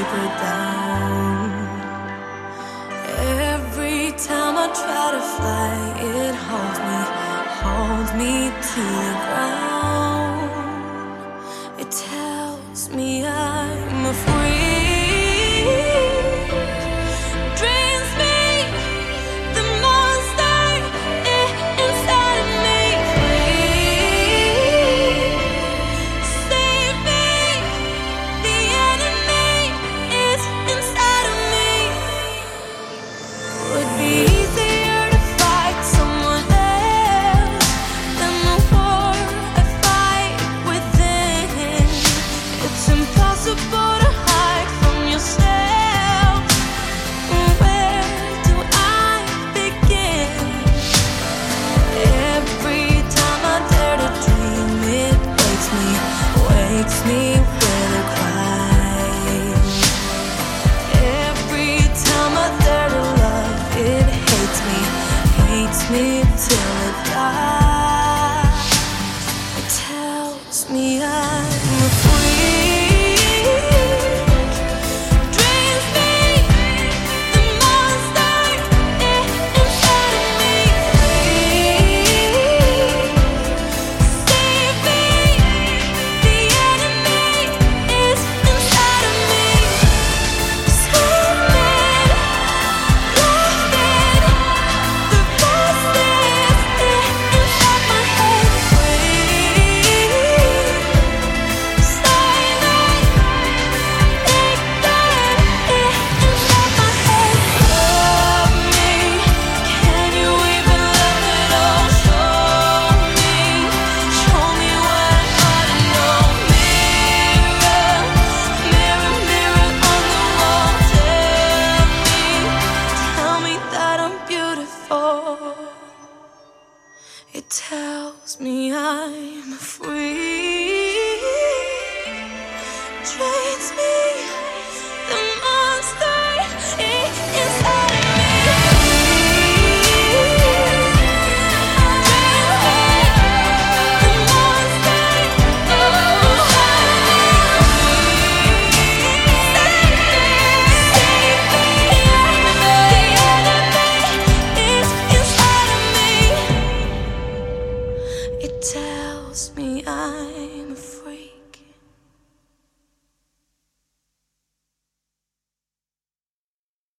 deeper down. Every time I try to fly, it holds me to the ground. It tells me I'm free. Drains me, the monster inside of me. Save me, the enemy is inside of me. Would be easier to fight someone else than the war I fight within. It's impossible to hide from yourself. Where do I begin? Every time I dare to dream, it wakes me